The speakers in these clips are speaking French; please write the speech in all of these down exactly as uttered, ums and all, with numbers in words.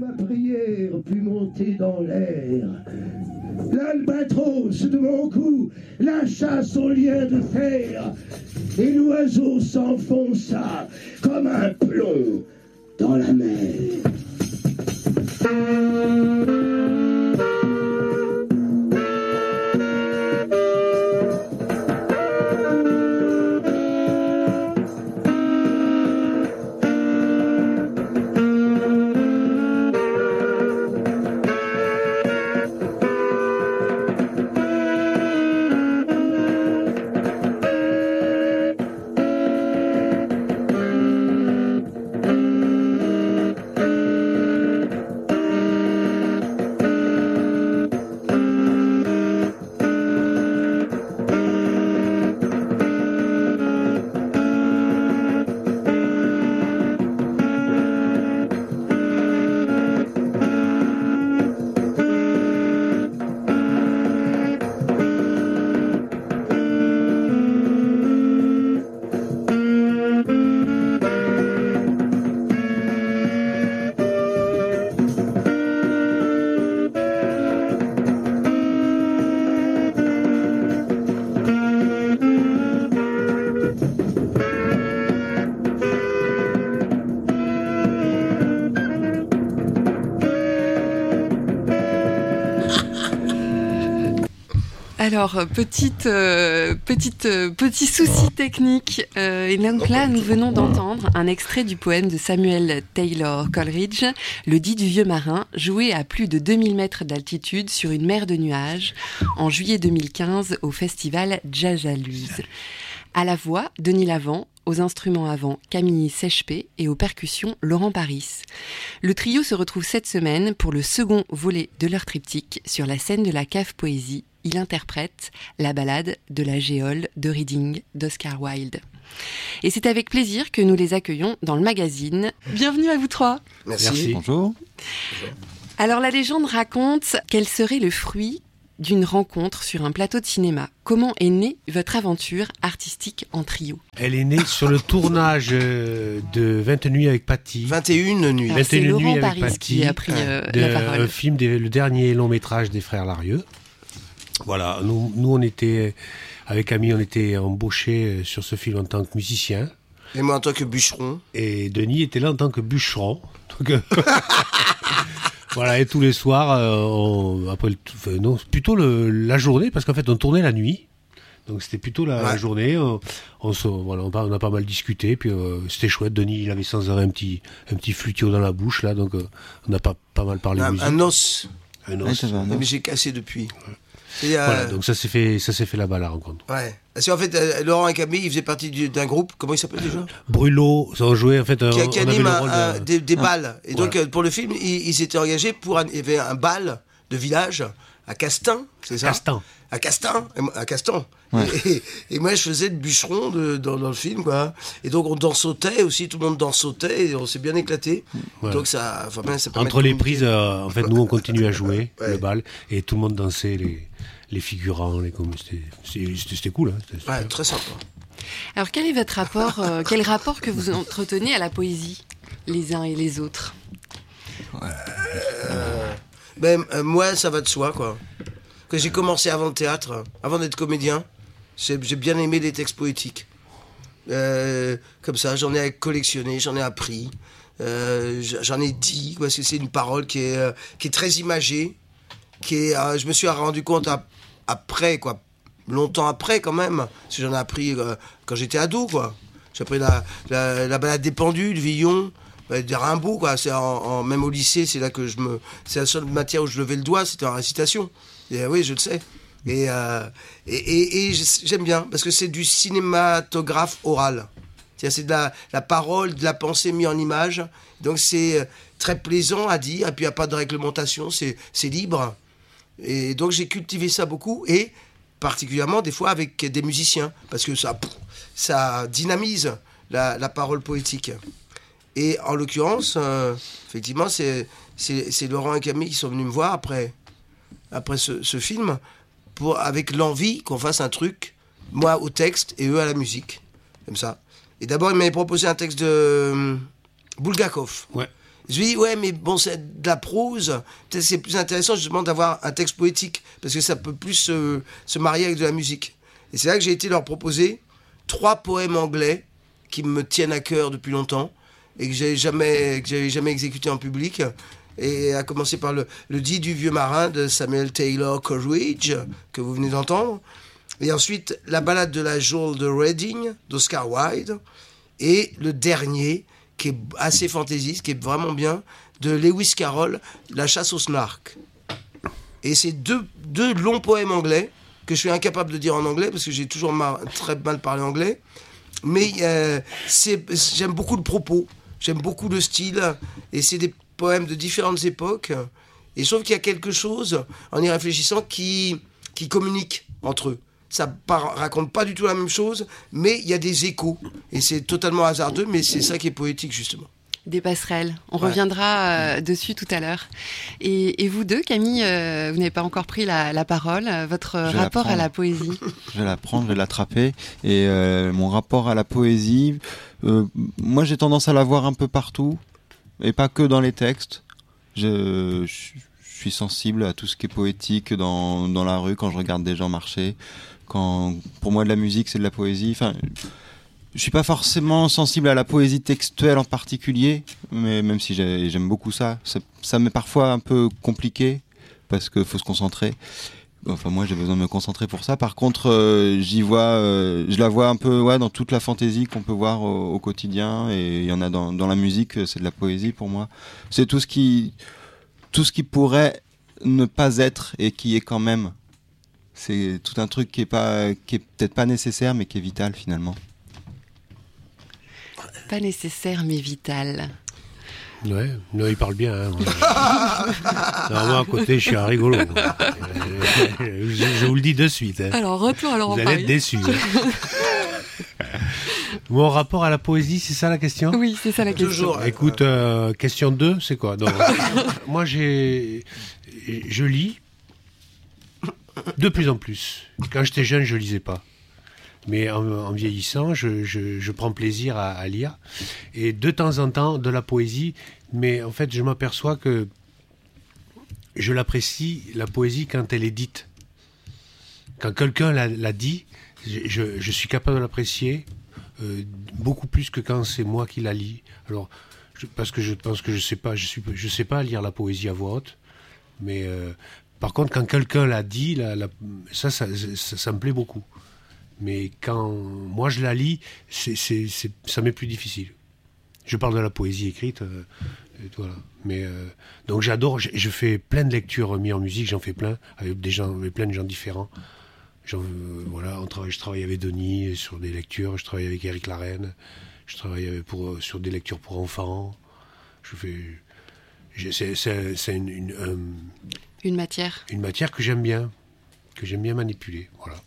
ma prière put monter dans l'air. L'albatros de mon cou lâcha son lien de fer, et l'oiseau s'enfonça comme un plomb dans la mer. Alors, petite, euh, petite, euh, petit souci technique. Euh, et donc là, nous venons d'entendre un extrait du poème de Samuel Taylor Coleridge, Le dit du vieux marin, joué à plus de deux mille mètres d'altitude sur une mer de nuages en juillet deux mille quinze au festival Jazzaluz. À la voix, Denis Lavant. Aux instruments avant, Camille Sechepé et aux percussions, Laurent Paris. Le trio se retrouve cette semaine pour le second volet de leur triptyque sur la scène de la Cave Poésie. Il interprète la ballade de la Géole de Reading d'Oscar Wilde. Et c'est avec plaisir que nous les accueillons dans le magazine. Bienvenue à vous trois. Merci. Merci. Bonjour. Alors la légende raconte quel serait le fruit d'une rencontre sur un plateau de cinéma. Comment est née votre aventure artistique en trio ? Elle est née sur le tournage de vingt nuits avec Paty. vingt et une nuits. Alors, c'est Laurent nuits Paris avec Paty, qui a pris euh, de, la parole. Un film, des, le dernier long métrage des frères Larieux. Voilà, nous, nous on était, avec Camille, on était embauchés sur ce film en tant que musicien. Et moi en tant que bûcheron. Et Denis était là en tant que bûcheron. Donc, voilà, et tous les soirs, euh, on, après, le, enfin, non, plutôt le, la journée, parce qu'en fait on tournait la nuit. Donc c'était plutôt la, ouais. la journée. On, on, se, voilà, on, on a pas mal discuté, puis euh, c'était chouette. Denis, il avait sans arrêt un petit, un petit flutio dans la bouche, là, donc euh, on a pas, pas mal parlé un, musique. Un os. Un os. Ouais, mais j'ai cassé depuis. Ouais. Et, euh, voilà, donc ça s'est fait, ça s'est fait là-bas la rencontre. Ouais. Parce qu'en fait, euh, Laurent et Camille, ils faisaient partie du, d'un groupe. Comment il s'appelle déjà ? Brûlot, ça en jouait en fait. Qui, on, qui on anime avait un, le rôle un, de... des, des ah. balles. Et donc voilà. euh, pour le film, ils, ils s'étaient engagés pour un, il y avait un bal de village à Castin, c'est ça ? Castin. À Castin, à Castan. Ouais. Et, et, et moi, je faisais le bûcheron de, dans, dans le film, quoi. Et donc, on dansautait aussi, tout le monde dansautait, et on s'est bien éclaté. Voilà. Donc, ça, enfin, ben, ça entre les prises, euh, en fait, nous, on continue à jouer ouais. le bal, et tout le monde dansait, les, les figurants, les c'était, c'était, c'était cool, hein. C'était ouais, très sympa. Alors, quel est votre rapport, euh, quel rapport que vous entretenez à la poésie, les uns et les autres ? Ouais. Euh, ben, euh, moi, ça va de soi, quoi. Que j'ai commencé avant le théâtre, avant d'être comédien, j'ai, j'ai bien aimé les textes poétiques. Euh, comme ça, j'en ai collectionné, j'en ai appris, euh, j'en ai dit, parce que c'est une parole qui est, euh, qui est très imagée, qui est, euh, je me suis rendu compte à, après, quoi, longtemps après quand même, parce que j'en ai appris euh, quand j'étais ado, quoi. J'ai appris la, la, la balade des pendules, Villon, des Rimbaud, quoi. C'est en, en, même au lycée, c'est là que je me, c'est la seule matière où je levais le doigt, c'était en récitation. Et, oui, je le sais. Et, euh, et, et, et j'aime bien, parce que c'est du cinématographe oral. C'est-à-dire, c'est de la, la parole, de la pensée mise en image. Donc c'est très plaisant à dire, et puis il n'y a pas de réglementation, c'est, c'est libre. Et donc j'ai cultivé ça beaucoup, et particulièrement des fois avec des musiciens, parce que ça, ça dynamise la, la parole poétique. Et en l'occurrence, euh, effectivement, c'est, c'est, c'est Laurent et Camille qui sont venus me voir après... après ce, ce film, pour, avec l'envie qu'on fasse un truc, moi au texte et eux à la musique, comme ça. Et d'abord, ils m'avaient proposé un texte de euh, Bulgakov. Ouais. Je lui dis, ouais, mais bon, c'est de la prose. Peut-être c'est plus intéressant justement d'avoir un texte poétique, parce que ça peut plus se, se marier avec de la musique. Et c'est là que j'ai été leur proposer trois poèmes anglais qui me tiennent à cœur depuis longtemps et que j'avais jamais, que j'avais jamais exécuté en public. Et à commencer par le, le dit du vieux marin de Samuel Taylor Coleridge, que vous venez d'entendre. Et ensuite, la ballade de la geôle de Reading, d'Oscar Wilde. Et le dernier, qui est assez fantaisiste, qui est vraiment bien, de Lewis Carroll, La chasse au snark. Et c'est deux, deux longs poèmes anglais que je suis incapable de dire en anglais parce que j'ai toujours mar- très mal parlé anglais. Mais euh, c'est, j'aime beaucoup le propos, j'aime beaucoup le style, et c'est des poèmes de différentes époques. Et je trouve qu'il y a quelque chose, en y réfléchissant, qui, qui communique entre eux. Ça ne raconte pas du tout la même chose, mais il y a des échos. Et c'est totalement hasardeux, mais c'est ça qui est poétique, justement. Des passerelles. On Ouais. reviendra euh, dessus tout à l'heure. Et, et vous deux, Camille, euh, vous n'avez pas encore pris la, la parole. Votre Je vais rapport la à la poésie. Je vais la prendre, je vais l'attraper. Et euh, mon rapport à la poésie, euh, moi j'ai tendance à la voir un peu partout, et pas que dans les textes. Je, je, je suis sensible à tout ce qui est poétique dans, dans la rue, quand je regarde des gens marcher. Quand, pour moi, de la musique, c'est de la poésie. Enfin, je suis pas forcément sensible à la poésie textuelle en particulier, mais même si j'ai, j'aime beaucoup ça, ça, ça m'est parfois un peu compliqué parce qu'il faut se concentrer. Enfin, moi, j'ai besoin de me concentrer pour ça. Par contre, euh, j'y vois, euh, je la vois un peu, ouais, dans toute la fantaisie qu'on peut voir au, au quotidien, et il y en a dans, dans la musique. C'est de la poésie pour moi. C'est tout ce qui, tout ce qui pourrait ne pas être et qui est quand même. C'est tout un truc qui est pas, qui est peut-être pas nécessaire, mais qui est vital finalement. Pas nécessaire, mais vital. Ouais, non, il parle bien. Hein, moi. Non, moi, à côté, je suis un rigolo. Moi. Je, je vous le dis de suite. Hein. Alors, retour à Laurent Vous allez Paris. être déçus. Hein. Mon rapport à la poésie, c'est ça la question ? Oui, c'est ça la question. Toujours. Écoute, euh, question deux, c'est quoi ? Donc, moi, j'ai, je lis de plus en plus. Quand j'étais jeune, je lisais pas. Mais en, en vieillissant, je, je, je prends plaisir à, à lire. Et de temps en temps, de la poésie. Mais en fait, je m'aperçois que je l'apprécie, la poésie, quand elle est dite. Quand quelqu'un l'a, l'a dit, je, je suis capable de l'apprécier euh, beaucoup plus que quand c'est moi qui la lis. Alors, je, parce que je pense que je sais pas, je suis, je sais pas lire la poésie à voix haute. Mais euh, par contre, quand quelqu'un l'a dit, la, la, ça, ça, ça, ça me plaît beaucoup. Mais quand moi je la lis, c'est, c'est, c'est, ça m'est plus difficile. Je parle de la poésie écrite, euh, et voilà. Mais euh, donc j'adore. Je, je fais plein de lectures mis en musique. J'en fais plein avec des gens, avec plein de gens différents. J'en, euh, voilà, on travaille, je travaille avec Denis sur des lectures. Je travaille avec Éric Larraine. Je travaille avec pour sur des lectures pour enfants. Je fais. Je, c'est, c'est, c'est une une, euh, Une matière. une matière que j'aime bien, que j'aime bien manipuler. Voilà.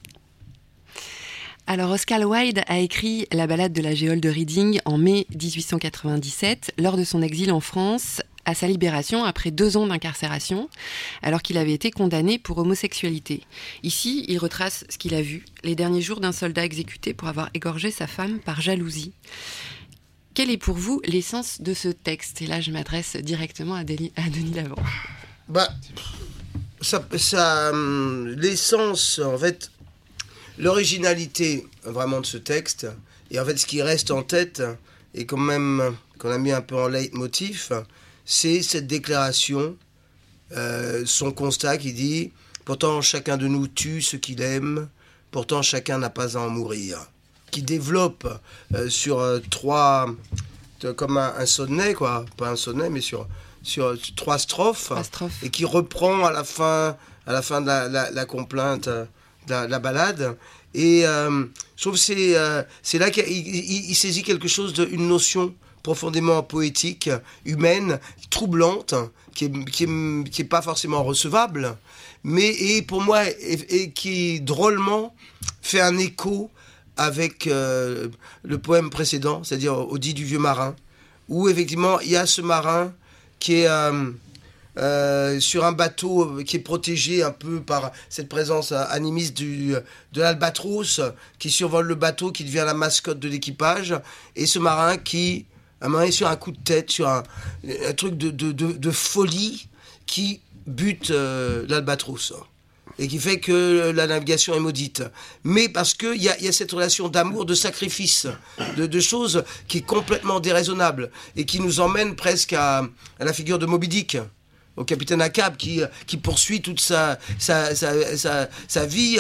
Alors, Oscar Wilde a écrit la ballade de la Géole de Reading en mai dix-huit cent quatre-vingt-dix-sept, lors de son exil en France, à sa libération après deux ans d'incarcération, alors qu'il avait été condamné pour homosexualité. Ici, il retrace ce qu'il a vu, les derniers jours d'un soldat exécuté pour avoir égorgé sa femme par jalousie. Quelle est pour vous l'essence de ce texte ? Et là, je m'adresse directement à Denis, à Denis Lavant. Bah, ça, ça, hum, l'essence, en fait, l'originalité vraiment de ce texte, et en fait ce qui reste en tête, et quand même qu'on a mis un peu en leitmotiv, c'est cette déclaration, euh, son constat qui dit « Pourtant chacun de nous tue ce qu'il aime, pourtant chacun n'a pas à en mourir », qui développe euh, sur euh, trois, euh, comme un, un sonnet, quoi, pas un sonnet, mais sur, sur trois strophes, Trois strophes. et qui reprend à la fin, à la fin de la, la, la complainte, euh, de la, la balade. Et euh, je trouve que c'est, euh, c'est là qu'il il, il saisit quelque chose, de, une notion profondément poétique, humaine, troublante, qui est, qui est, qui est pas forcément recevable, mais et pour moi, et, et qui drôlement fait un écho avec euh, le poème précédent, c'est-à-dire au dit du vieux marin, où effectivement il y a ce marin qui est euh, euh, sur un bateau qui est protégé un peu par cette présence animiste du, de l'albatros qui survole le bateau, qui devient la mascotte de l'équipage, et ce marin qui À un moment donné, sur un coup de tête, sur un, un truc de, de, de, de folie qui bute euh, l'Albatros. Et qui fait que la navigation est maudite. Mais parce qu'il y a, y a cette relation d'amour, de sacrifice, de, de choses qui est complètement déraisonnable et qui nous emmène presque à, à la figure de Moby Dick, au capitaine Ahab qui, qui poursuit toute sa, sa, sa, sa, sa vie,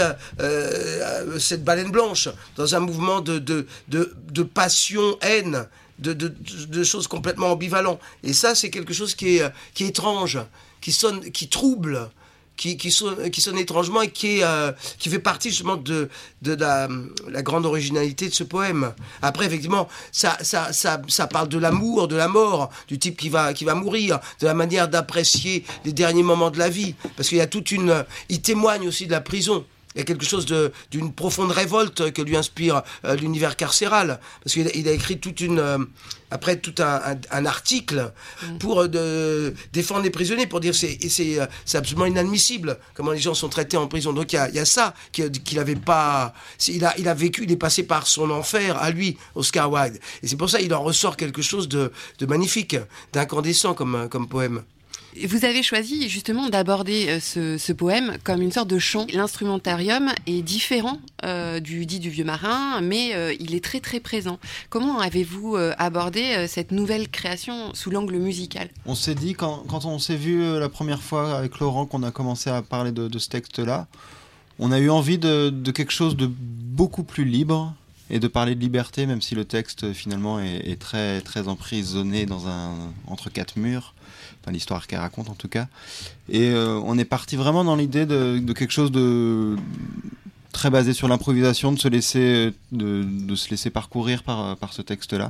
euh, cette baleine blanche, dans un mouvement de, de, de, de passion, haine, de, de, de choses complètement ambivalentes. Et ça, c'est quelque chose qui est, qui est étrange, qui sonne, qui trouble, Qui, qui, sonne, qui sonne étrangement et qui, est, euh, qui fait partie justement de, de la, la grande originalité de ce poème. Après, effectivement, ça, ça, ça, ça parle de l'amour, de la mort, du type qui va, qui va mourir, de la manière d'apprécier les derniers moments de la vie. Parce qu'il y a toute une... Il témoigne aussi de la prison. Il y a quelque chose de, d'une profonde révolte que lui inspire euh, l'univers carcéral. Parce qu'il a, il a écrit toute une... Euh, après tout un, un, un article pour euh, de, défendre les prisonniers, pour dire que c'est, c'est, c'est absolument inadmissible comment les gens sont traités en prison. Donc il y a, il y a ça qu'il n'avait pas... Il a, il a vécu, il est passé par son enfer à lui, Oscar Wilde. Et c'est pour ça qu'il en ressort quelque chose de, de magnifique, d'incandescent comme, comme poème. Vous avez choisi justement d'aborder ce, ce poème comme une sorte de chant. L'instrumentarium est différent euh, du dit du vieux marin, mais euh, il est très très présent. Comment avez-vous euh, abordé euh, cette nouvelle création sous l'angle musical ? On s'est dit, quand, quand on s'est vu euh, la première fois avec Laurent, qu'on a commencé à parler de, de ce texte-là, on a eu envie de, de quelque chose de beaucoup plus libre et de parler de liberté, même si le texte finalement est, est très, très emprisonné dans un, entre quatre murs. Enfin, l'histoire qu'elle raconte en tout cas. Et euh, on est parti vraiment dans l'idée de, de quelque chose de très basé sur l'improvisation, de se laisser, de, de se laisser parcourir par, par ce texte-là.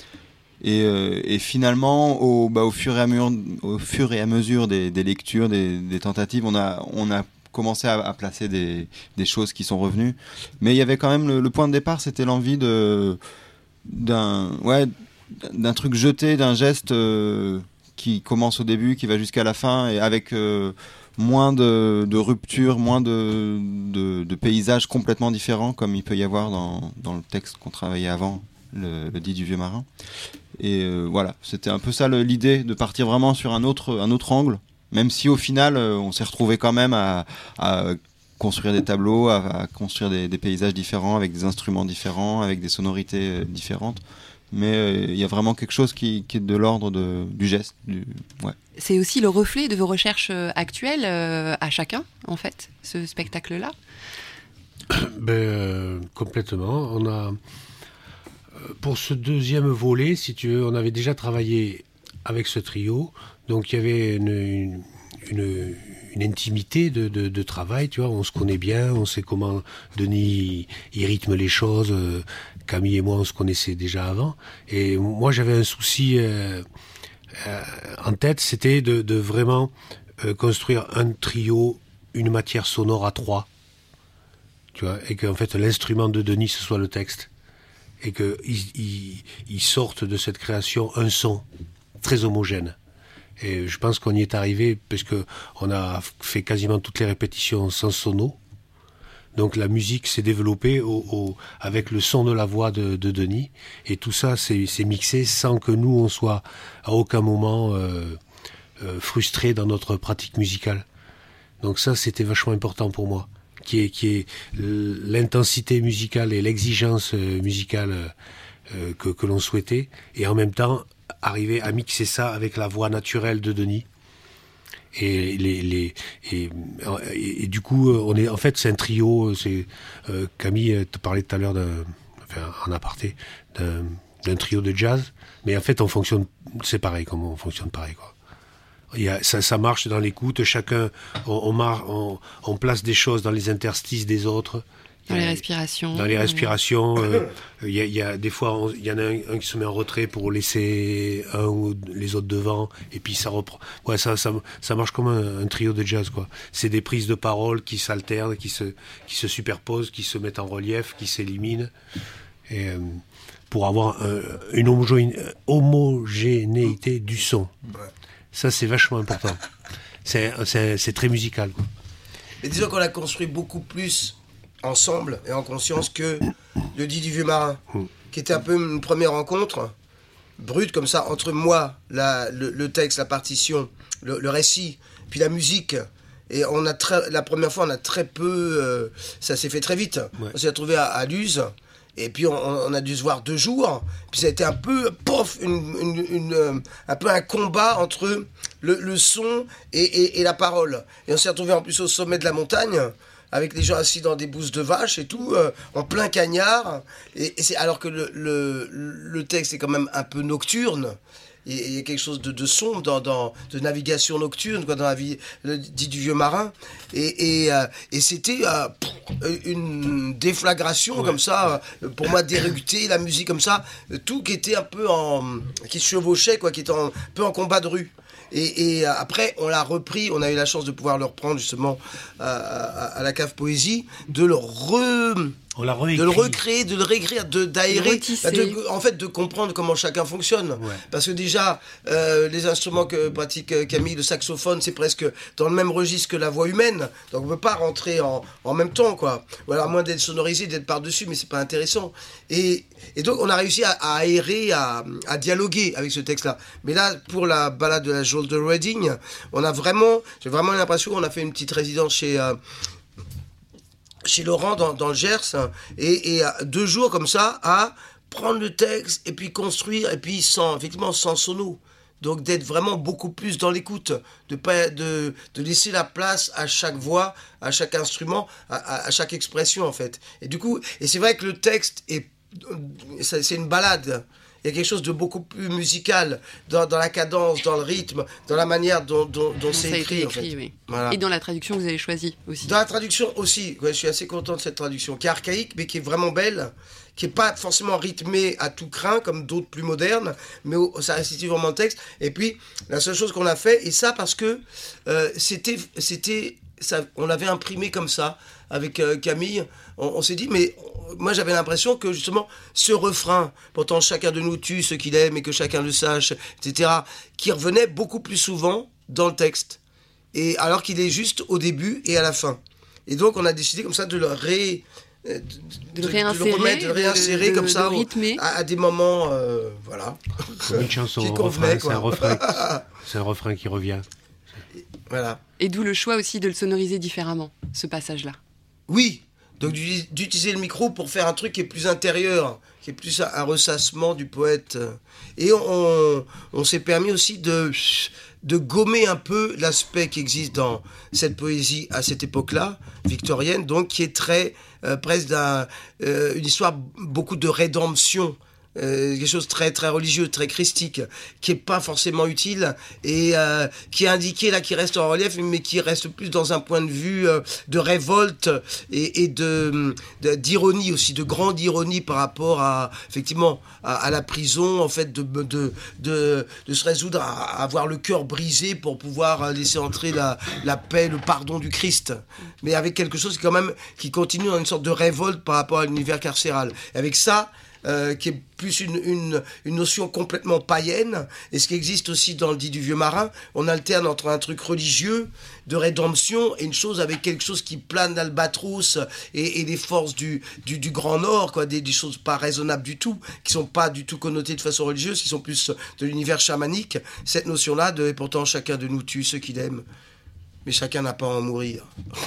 Et, euh, et finalement, au, bah, au, fur et à mesure, au fur et à mesure des, des lectures, des, des tentatives, on a, on a commencé à, à placer des, des choses qui sont revenues. Mais il y avait quand même le, le point de départ, c'était l'envie de, d'un, ouais, d'un truc jeté, d'un geste... Euh, qui commence au début, qui va jusqu'à la fin, et avec euh, moins de, de ruptures, moins de, de, de paysages complètement différents, comme il peut y avoir dans, dans le texte qu'on travaillait avant, le, le dit du vieux marin. Et euh, voilà, c'était un peu ça le, l'idée, de partir vraiment sur un autre, un autre angle, même si au final, euh, on s'est retrouvé quand même à, à construire des tableaux, à, à construire des, des paysages différents, avec des instruments différents, avec des sonorités euh, différentes. Mais il euh, y a vraiment quelque chose qui, qui est de l'ordre de, du geste. Du, ouais. C'est aussi le reflet de vos recherches actuelles euh, à chacun, en fait, ce spectacle-là ? Ben, euh, complètement. On a, pour ce deuxième volet, si tu veux, on avait déjà travaillé avec ce trio. Donc il y avait une, une, une, une intimité de, de, de travail, tu vois. On se connaît bien, on sait comment Denis il rythme les choses. Euh, Camille et moi, on se connaissait déjà avant. Et moi, j'avais un souci euh, euh, en tête, c'était de, de vraiment euh, construire un trio, une matière sonore à trois. Tu vois, et qu'en fait, l'instrument de Denis, ce soit le texte. Et qu'il il, il sorte de cette création un son très homogène. Et je pense qu'on y est arrivé, parce qu'on a fait quasiment toutes les répétitions sans sono. Donc la musique s'est développée au, au, avec le son de la voix de, de Denis, et tout ça c'est, c'est mixé sans que nous on soit à aucun moment euh, euh, frustrés dans notre pratique musicale. Donc ça c'était vachement important pour moi, qui est, qui est l'intensité musicale et l'exigence musicale euh, que, que l'on souhaitait, et en même temps arriver à mixer ça avec la voix naturelle de Denis. Et, les, les, et, et, et du coup, on est, en fait, c'est un trio. C'est, euh, Camille te parlait tout à l'heure, d'un, enfin, en aparté, d'un, d'un trio de jazz. Mais en fait, on fonctionne, c'est pareil, comme on fonctionne pareil, quoi. Il y a, ça, ça marche dans l'écoute. Chacun, on, on, mar, on, on place des choses dans les interstices des autres. Dans les respirations. Dans les respirations. Euh, il y a, il y a des fois, il y en a un, un qui se met en retrait pour laisser un ou les autres devant, et puis ça reprend. Ouais, ça, ça, ça marche comme un, un trio de jazz, quoi. C'est des prises de parole qui s'alternent, qui se, qui se superposent, qui se mettent en relief, qui s'éliminent, et euh, pour avoir un, une homogénéité du son. Ça, c'est vachement important. C'est, c'est, c'est très musical, quoi. Et disons qu'on a construit beaucoup plus ensemble et en conscience que le dit du vieux marin, qui était un peu une première rencontre brute comme ça entre moi, la, le, le texte, la partition, le, le récit, puis la musique. Et on a très, la première fois, on a très peu, euh, ça s'est fait très vite. Ouais. On s'est retrouvé à, à Luz. Et puis on, on a dû se voir deux jours. Puis ça a été un peu, pof, une, une, une, euh, un peu un combat entre le, le son et, et, et la parole. Et on s'est retrouvé en plus au sommet de la montagne, avec les gens assis dans des bousses de vache et tout, euh, en plein cagnard. Et, et c'est alors que le, le, le texte est quand même un peu nocturne. Il y a quelque chose de, de sombre, dans, dans, de navigation nocturne, quoi, dans la vie dit du vieux marin. Et, et, euh, et c'était euh, une déflagration, ouais, comme ça, euh, pour moi, d'éructer la musique comme ça, tout qui était un peu en... qui se chevauchait, quoi, qui était un peu en combat de rue. Et, et après, on l'a repris, on a eu la chance de pouvoir le reprendre justement à, à, à la Cave Poésie, de le re... On l'a réécrit. De le recréer, de le réécrire, de d'aérer, de, en fait de comprendre comment chacun fonctionne. Ouais. Parce que déjà, euh, les instruments que pratique Camille, le saxophone, c'est presque dans le même registre que la voix humaine. Donc on peut pas rentrer en, en même temps, quoi. Ou alors à moins d'être sonorisé, d'être par-dessus, mais c'est pas intéressant. Et, et donc on a réussi à, à aérer, à, à dialoguer avec ce texte-là. Mais là, pour la balade de la Shoulder Reading, on a vraiment, j'ai vraiment l'impression qu'on a fait une petite résidence chez... Euh, chez Laurent dans, dans le Gers, et, et deux jours comme ça à prendre le texte et puis construire, et puis sans, effectivement sans sono, donc d'être vraiment beaucoup plus dans l'écoute, de pas de, de laisser la place à chaque voix, à chaque instrument, à, à, à chaque expression en fait. Et du coup, et c'est vrai que le texte est, c'est une balade. Il y a quelque chose de beaucoup plus musical dans, dans la cadence, dans le rythme, dans la manière dont, dont, dont c'est écrit. écrit en fait. Oui. Voilà. Et dans la traduction que vous avez choisie aussi. Dans la traduction aussi, ouais, je suis assez content de cette traduction, qui est archaïque, mais qui est vraiment belle, qui n'est pas forcément rythmée à tout crin, comme d'autres plus modernes, mais où ça restitue vraiment le texte. Et puis, la seule chose qu'on a fait, et ça parce que euh, c'était... c'était ça, on l'avait imprimé comme ça, avec euh, Camille, on, on s'est dit, mais moi j'avais l'impression que justement ce refrain, pourtant chacun de nous tue ce qu'il aime et que chacun le sache, et cetera, qui revenait beaucoup plus souvent dans le texte, et alors qu'il est juste au début et à la fin. Et donc on a décidé comme ça de le ré... De, de, de, le réinsérer, de le remettre, de le réinsérer de, comme de, ça de rythmer. À, à des moments, euh, voilà. Comme une chanson, un refrain, c'est un refrain, c'est un refrain qui revient. Voilà. Et d'où le choix aussi de le sonoriser différemment, ce passage-là. Oui, donc d'utiliser le micro pour faire un truc qui est plus intérieur, qui est plus un ressassement du poète. Et on, on s'est permis aussi de, de gommer un peu l'aspect qui existe dans cette poésie à cette époque-là, victorienne, donc qui est très, euh, presque d'un, euh, une histoire, beaucoup de rédemption. Euh, quelque chose de très très religieux, très christique, qui est pas forcément utile et euh, qui est indiqué là, qui reste en relief, mais qui reste plus dans un point de vue euh, de révolte et, et de, de d'ironie aussi, de grande ironie par rapport à effectivement à, à la prison, en fait, de de de, de se résoudre à, à avoir le cœur brisé pour pouvoir laisser entrer la la paix, le pardon du Christ, mais avec quelque chose quand même qui continue dans une sorte de révolte par rapport à l'univers carcéral. Et avec ça. Euh, qui est plus une, une, une notion complètement païenne, et ce qui existe aussi dans le dit du vieux marin, on alterne entre un truc religieux, de rédemption, et une chose avec quelque chose qui plane d'Albatros et, et les forces du, du, du Grand Nord, quoi, des, des choses pas raisonnables du tout, qui sont pas du tout connotées de façon religieuse, qui sont plus de l'univers chamanique, cette notion-là de « et pourtant chacun de nous tue ceux qu'il aime, mais chacun n'a pas à en mourir ».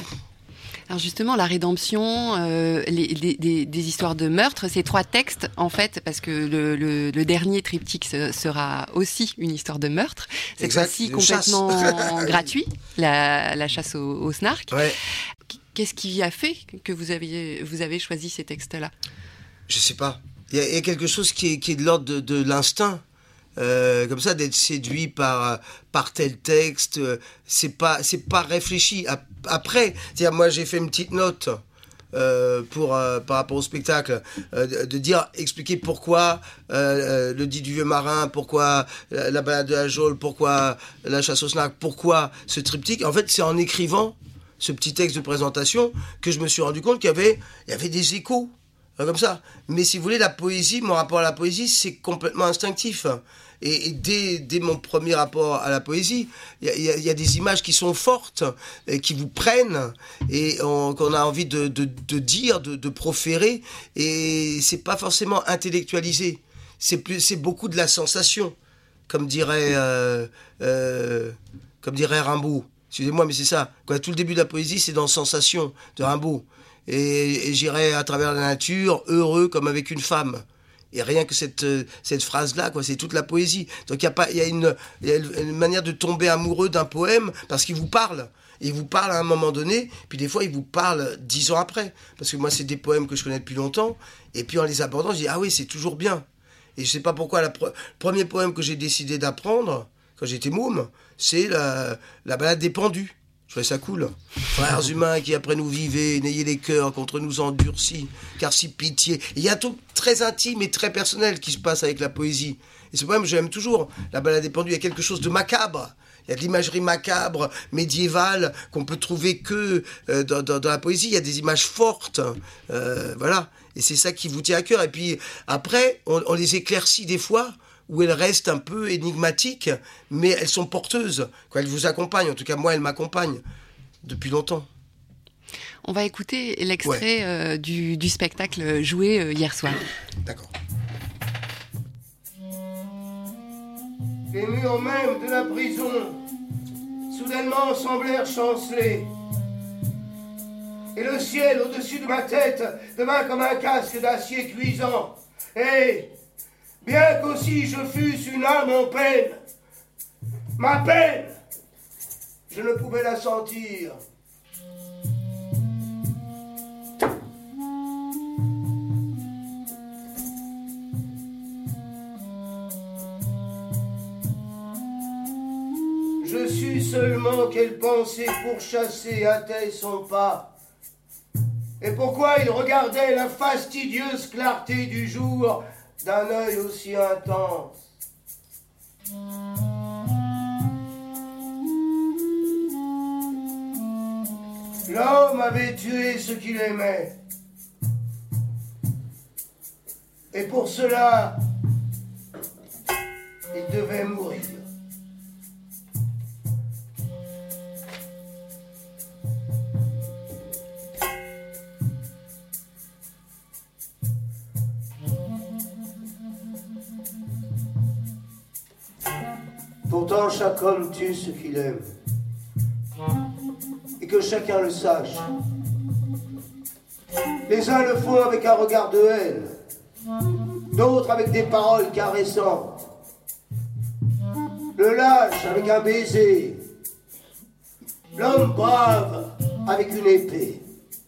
Alors justement, la rédemption, euh, les, les, des, des histoires de meurtre, ces trois textes, en fait, parce que le, le, le dernier triptyque sera aussi une histoire de meurtre, cette fois-ci complètement gratuit, la, la chasse au, au snark. Ouais. Qu'est-ce qui a fait que vous avez, vous avez choisi ces textes-là ? Je sais pas. Il y, y a quelque chose qui est, qui est de l'ordre de, de l'instinct. Euh, comme ça, d'être séduit par par tel texte, euh, c'est pas c'est pas réfléchi. Après, c'est-à-dire moi j'ai fait une petite note euh, pour euh, par rapport au spectacle, euh, de, de dire expliquer pourquoi euh, le dit du vieux marin, pourquoi la, la balade de la geôle, pourquoi la chasse au snack, pourquoi ce triptyque. En fait, c'est en écrivant ce petit texte de présentation que je me suis rendu compte qu'il y avait il y avait des échos. Comme ça. Mais si vous voulez, la poésie, mon rapport à la poésie, c'est complètement instinctif. Et, et dès, dès mon premier rapport à la poésie, il y, y, y a des images qui sont fortes, et qui vous prennent, et on, qu'on a envie de, de, de dire, de, de proférer, et c'est pas forcément intellectualisé. c'est, plus, c'est beaucoup de la sensation, comme dirait, euh, euh, comme dirait Rimbaud. Excusez-moi, mais c'est ça. Quoi, tout le début de la poésie, c'est dans Sensation de Rimbaud. Et, et j'irai à travers la nature, heureux comme avec une femme. Et rien que cette, cette phrase-là, quoi, c'est toute la poésie. Donc il y a pas, il y a une, il y a une manière de tomber amoureux d'un poème parce qu'il vous parle. Et il vous parle à un moment donné, puis des fois il vous parle dix ans après. Parce que moi, c'est des poèmes que je connais depuis longtemps. Et puis en les abordant, je dis, ah oui, c'est toujours bien. Et je sais pas pourquoi, le pre- premier poème que j'ai décidé d'apprendre, quand j'étais môme, c'est la, la balade des pendus. Je trouvais ça cool. Frères humains qui après nous vivez, n'ayez les cœurs contre nous endurcis, car si pitié. Il y a un truc très intime et très personnel qui se passe avec la poésie. Et ce poème, j'aime toujours. La balade des pendus, il y a quelque chose de macabre. Il y a de l'imagerie macabre, médiévale, qu'on peut trouver que euh, dans, dans, dans la poésie. Il y a des images fortes. Euh, voilà. Et c'est ça qui vous tient à cœur. Et puis après, on, on les éclaircit des fois, où elles restent un peu énigmatiques, mais elles sont porteuses. Quoi, elles vous accompagnent. En tout cas, moi, elles m'accompagnent depuis longtemps. On va écouter l'extrait Ouais. euh, du, du spectacle joué euh, hier soir. D'accord. Les murs même de la prison, soudainement semblèrent chanceler. Et le ciel au-dessus de ma tête devint comme un casque d'acier cuisant. Et, bien qu'aussi je fusse une âme en peine, ma peine, je ne pouvais la sentir. Je sus seulement quelle pensée pourchassée hâtait son pas. Et pourquoi il regardait la fastidieuse clarté du jour d'un œil aussi intense. L'homme avait tué ce qu'il aimait. Et pour cela, il devait mourir. Pourtant, chaque homme tue ce qu'il aime. Et que chacun le sache. Les uns le font avec un regard de haine, d'autres avec des paroles caressantes. Le lâche avec un baiser, l'homme brave avec une épée.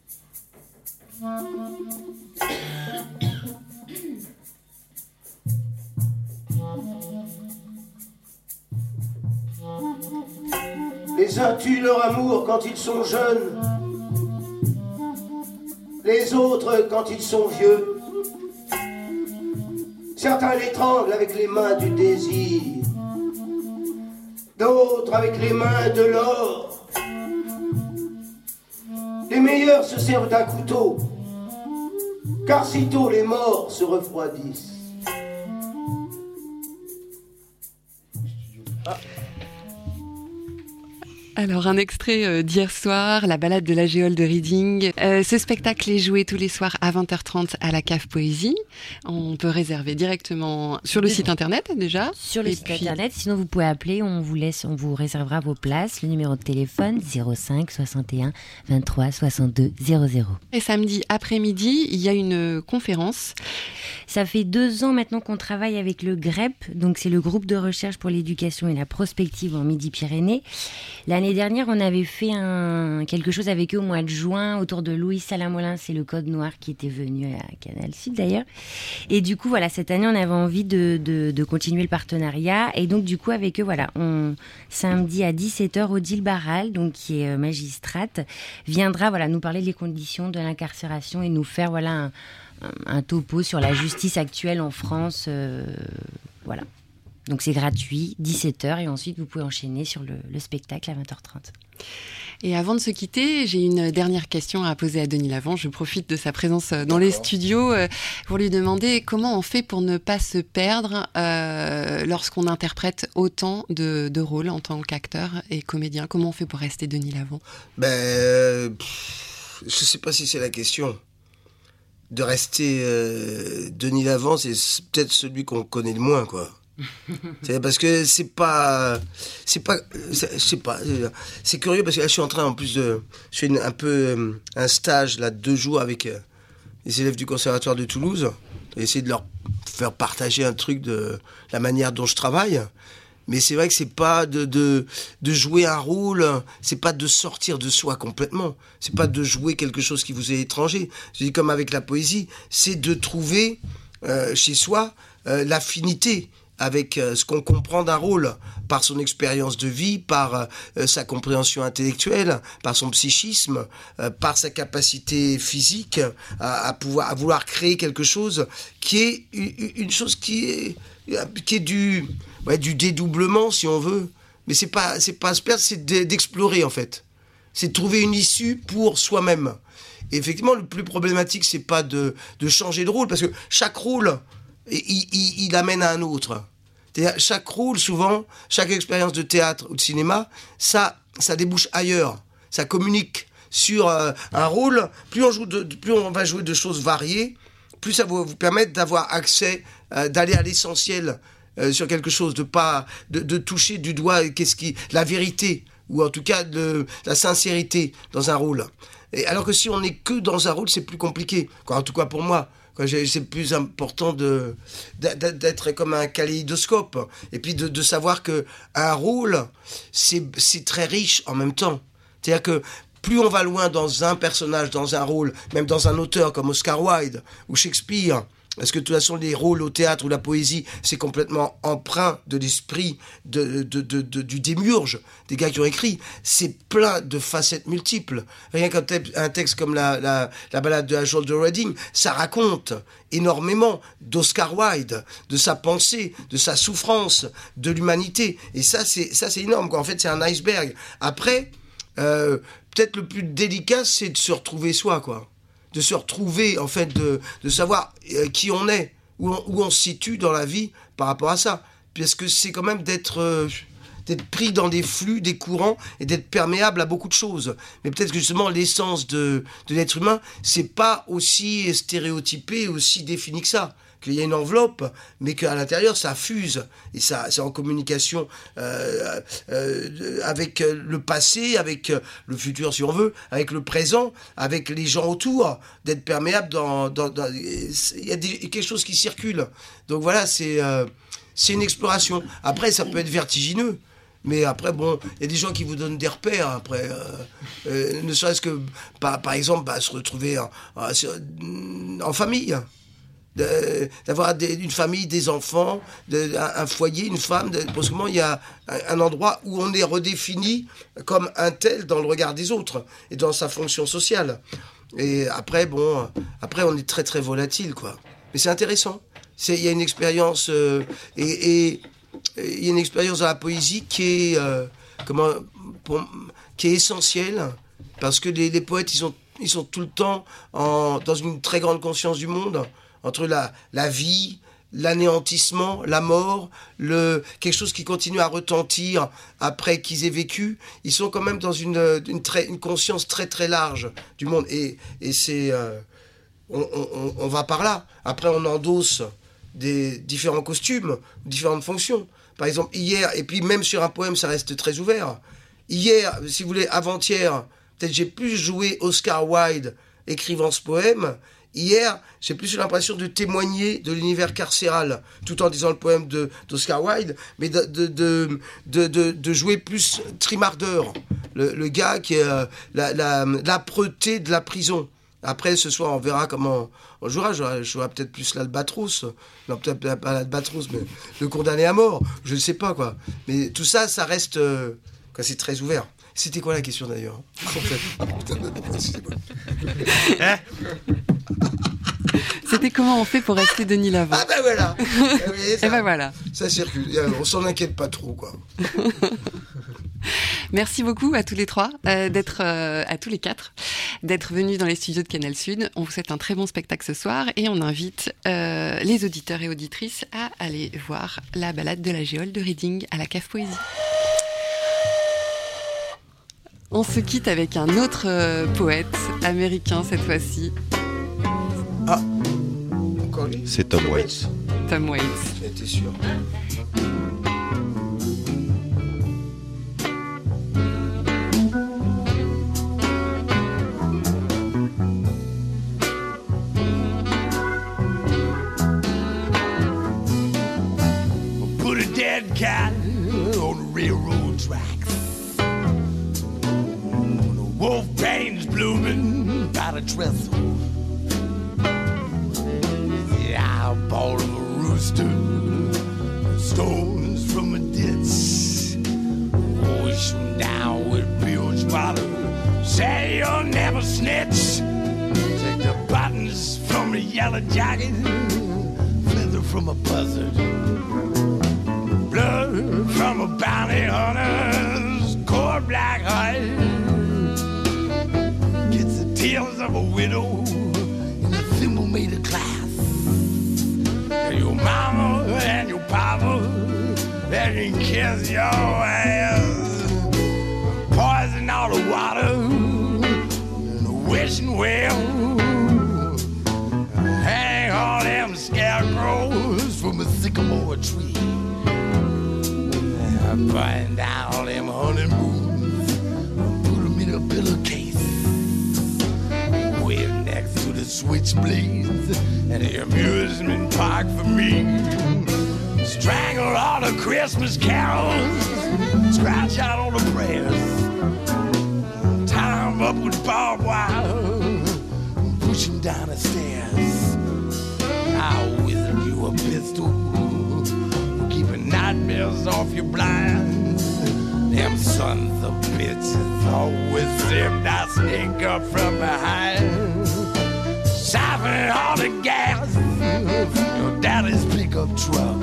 Les uns tuent leur amour quand ils sont jeunes, les autres quand ils sont vieux. Certains l'étranglent avec les mains du désir, d'autres avec les mains de l'or. Les meilleurs se servent d'un couteau, car sitôt les morts se refroidissent. Alors, un extrait euh, d'hier soir, la balade de la géole de Reading. Euh, ce spectacle est joué tous les soirs à vingt heures trente à la Cave Poésie. On peut réserver directement sur le site internet déjà. Sur le Et site puis... internet, sinon vous pouvez appeler, on vous laisse, on vous réservera vos places. Le numéro de téléphone zéro cinq soixante et un vingt-trois soixante-deux zéro zéro. Et samedi après-midi, il y a une conférence. Ça fait deux ans maintenant qu'on travaille avec le G R E P, donc c'est le groupe de recherche pour l'éducation et la prospective en Midi-Pyrénées. L'année dernière, on avait fait un, quelque chose avec eux au mois de juin autour de Louis Salamolin, c'est le Code Noir qui était venu à Canal Sud d'ailleurs. Et du coup, voilà, cette année, on avait envie de, de, de continuer le partenariat. Et donc, du coup, avec eux, voilà, on, samedi à dix-sept heures, Odile Barral, donc, qui est magistrate, viendra voilà, nous parler des conditions de l'incarcération et nous faire voilà, un, un topo sur la justice actuelle en France. Euh, voilà. Donc c'est gratuit, dix-sept heures, et ensuite vous pouvez enchaîner sur le, le spectacle à vingt heures trente. Et avant de se quitter, j'ai une dernière question à poser à Denis Lavant. Je profite de sa présence dans D'accord. les studios euh, pour lui demander comment on fait pour ne pas se perdre euh, lorsqu'on interprète autant de, de rôles en tant qu'acteur et comédien. Comment on fait pour rester Denis Lavant ? Ben, euh, pff, je sais pas si c'est la question. de rester euh, Denis Lavant, c'est peut-être celui qu'on connaît le moins, quoi. C'est parce que c'est pas, c'est pas, c'est, je sais pas, c'est curieux parce que là je suis en train en plus de, je fais une, un peu euh, un stage là de deux jours avec euh, les élèves du conservatoire de Toulouse, essayer de leur faire partager un truc de la manière dont je travaille. Mais c'est vrai que c'est pas de, de, de jouer un rôle, c'est pas de sortir de soi complètement, c'est pas de jouer quelque chose qui vous est étranger. Je dis comme avec la poésie, c'est de trouver euh, chez soi euh, l'affinité avec euh, ce qu'on comprend d'un rôle, par son expérience de vie, par euh, sa compréhension intellectuelle, par son psychisme, euh, par sa capacité physique à, à pouvoir à vouloir créer quelque chose qui est une chose qui est qui est du ouais, du dédoublement si on veut, mais c'est pas c'est pas se perdre, c'est d'explorer en fait, c'est de trouver une issue pour soi-même. Et effectivement, le plus problématique, c'est pas de de changer de rôle, parce que chaque rôle il, il, il amène à un autre. C'est-à-dire, chaque rôle, souvent, chaque expérience de théâtre ou de cinéma, ça, ça débouche ailleurs. Ça communique sur euh, un rôle. Plus on joue de, plus on va jouer de choses variées, plus ça va vous permettre d'avoir accès, euh, d'aller à l'essentiel euh, sur quelque chose, de pas, de, de toucher du doigt qu'est-ce qui, la vérité, ou en tout cas de la sincérité dans un rôle. Et alors que si on n'est que dans un rôle, c'est plus compliqué. En tout cas pour moi. C'est plus important de, d'être comme un kaléidoscope. Et puis de, de savoir qu'un rôle, c'est, c'est très riche en même temps. C'est-à-dire que plus on va loin dans un personnage, dans un rôle, même dans un auteur comme Oscar Wilde ou Shakespeare, parce que de toute façon, les rôles au théâtre ou la poésie, c'est complètement empreint de l'esprit de, de, de, de, du démiurge, des gars qui ont écrit. C'est plein de facettes multiples. Rien qu'un te- un texte comme la, la, la ballade de Harold de Reading, ça raconte énormément d'Oscar Wilde, de sa pensée, de sa souffrance, de l'humanité. Et ça, c'est, ça, c'est énorme, quoi. En fait, c'est un iceberg. Après, euh, peut-être le plus délicat, c'est de se retrouver soi, quoi. De se retrouver, en fait, de, de savoir euh, qui on est, où on, où on se situe dans la vie par rapport à ça. Parce que c'est quand même d'être, euh, d'être pris dans des flux, des courants, et d'être perméable à beaucoup de choses. Mais peut-être que justement, l'essence de, de l'être humain, c'est pas aussi stéréotypé, aussi défini que ça. Qu'il y a une enveloppe, mais qu'à l'intérieur, ça fuse. Et ça, c'est en communication euh, euh, avec le passé, avec le futur, si on veut, avec le présent, avec les gens autour, d'être perméable dans... dans, dans il y a des, quelque chose qui circule. Donc voilà, c'est, euh, c'est une exploration. Après, ça peut être vertigineux. Mais après, bon, il y a des gens qui vous donnent des repères, après. Euh, euh, ne serait-ce que, par, par exemple, bah, se retrouver en, en, en famille. De, d'avoir des, une famille, des enfants, de, un, un foyer, une femme. De, parce que moi, il y a un, un endroit où on est redéfini comme un tel dans le regard des autres et dans sa fonction sociale. Et après, bon, après, on est très, très volatile, quoi. Mais c'est intéressant. C'est, il y a une expérience, euh, et, et il y a une expérience dans la poésie qui est, euh, comment, pour, qui est essentielle, parce que les, les poètes, ils sont, ils sont tout le temps en, dans une très grande conscience du monde, entre la, la vie, l'anéantissement, la mort, le, quelque chose qui continue à retentir après qu'ils aient vécu. Ils sont quand même dans une, une, très, une conscience très très large du monde. Et, et c'est... Euh, on, on, on va par là. Après, on endosse des différents costumes, différentes fonctions. Par exemple, hier, et puis même sur un poème, ça reste très ouvert. Hier, si vous voulez, avant-hier, peut-être j'ai plus joué Oscar Wilde écrivant ce poème. Hier, j'ai plus eu l'impression de témoigner de l'univers carcéral, tout en disant le poème de, d'Oscar Wilde, mais de, de, de, de, de, de jouer plus Trimardeur, le, le gars qui est euh, la, la, l'âpreté de la prison. Après, ce soir, on verra comment on jouera. Je jouerai peut-être plus l'Albatros. Non, peut-être pas l'Albatros, mais le condamné à mort. Je ne sais pas, quoi. Mais tout ça, ça reste... Euh, quoi, c'est très ouvert. C'était quoi la question, d'ailleurs? C'était comment on fait pour rester Denis Lavant. Ah ben voilà. Et ben voilà. Ça circule. On s'en inquiète pas trop, quoi. Merci beaucoup à tous les trois, euh, d'être euh, à tous les quatre, d'être venus dans les studios de Canal Sud. On vous souhaite un très bon spectacle ce soir et on invite euh, les auditeurs et auditrices à aller voir la balade de la Géole de Reading à la Cave Poésie. On se quitte avec un autre euh, poète américain cette fois-ci. Ah, oui. C'est Tom Waits. Tom Waits. J'étais sûr. Put a dead cat on the railroad tracks. The wolf pain's blooming by the trestle. The eyeball of a rooster, stones from a ditch. Wash them down with bilge water. Say you'll never snitch. Take the buttons from a yellow jacket, feather from a buzzard. Blood from a bounty hunter's cold black heart. Gets the tears of a widow in a thimble made of glass. And your mama and your papa, they can kiss your ass. Poison all the water in the wishing well. Hang all them scarecrows from a sycamore tree. Burn down all them honeymoons, put them in a pillowcase. Way next to the switchblades and the amusement park for me. Strangle all the Christmas carols, scratch out all the prayers. Tie them up with barbed wire, push them down the stairs. I'll whistle you a pistol, keeping nightmares off your blinds. Them sons of bitches always seem to sneak up from behind. Siphon all the gas from your daddy's pickup truck.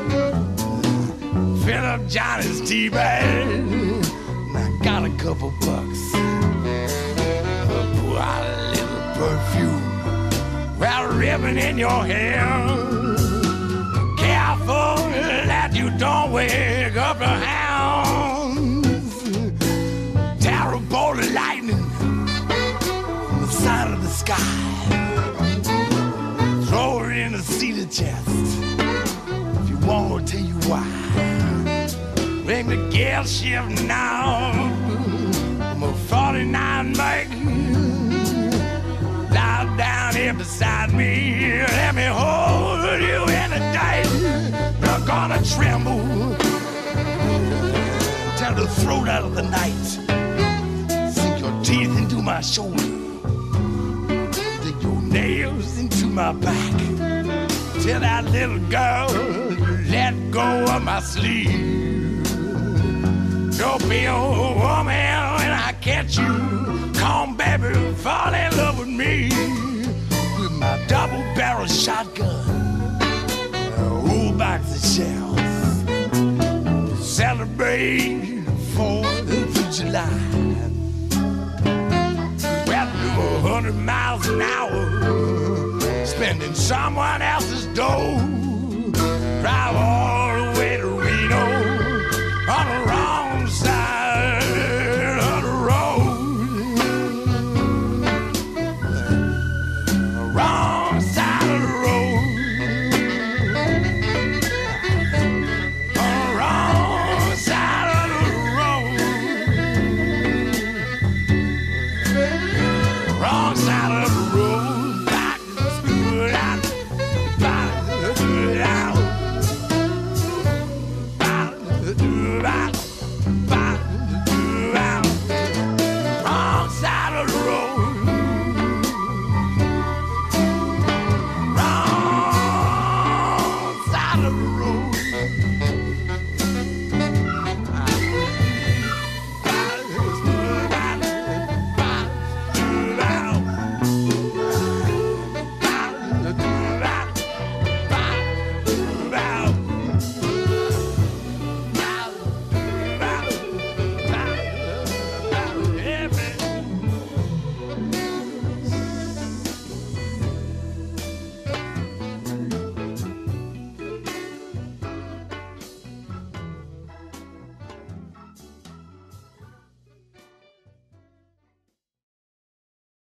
Fill up Johnny's tea bag, and I got a couple bucks. Pour out a little perfume, wrap a ribbon in your hair. Careful that you don't wake up the hounds. Tear a bolt of lightning from the side of the sky. Throw it in the cedar chest. If you want, I'll tell you why. Ring the gear shift now. I'm a forty-nine make. Lie down here beside me. Let me hold you in the day. You're gonna tremble. Tear the throat out of the night. Sink your teeth into my shoulder. Dig your nails into my back. Tell that little girl to let go of my sleeve. You'll be a woman when I catch you. Come, baby, fall in love with me. With my double-barrel shotgun, a whole box of shells. Celebrate fourth of July. Well, do a hundred miles an hour, spending someone else's dough. Drive all the way to Reno on the wrong side of the road. Wrong side of the road. On the wrong side of the road. Wrong side of the road. Back, screw out, back, screw out. Back, screw out, back, screw out. Wrong side of the road. Wrong side of the road.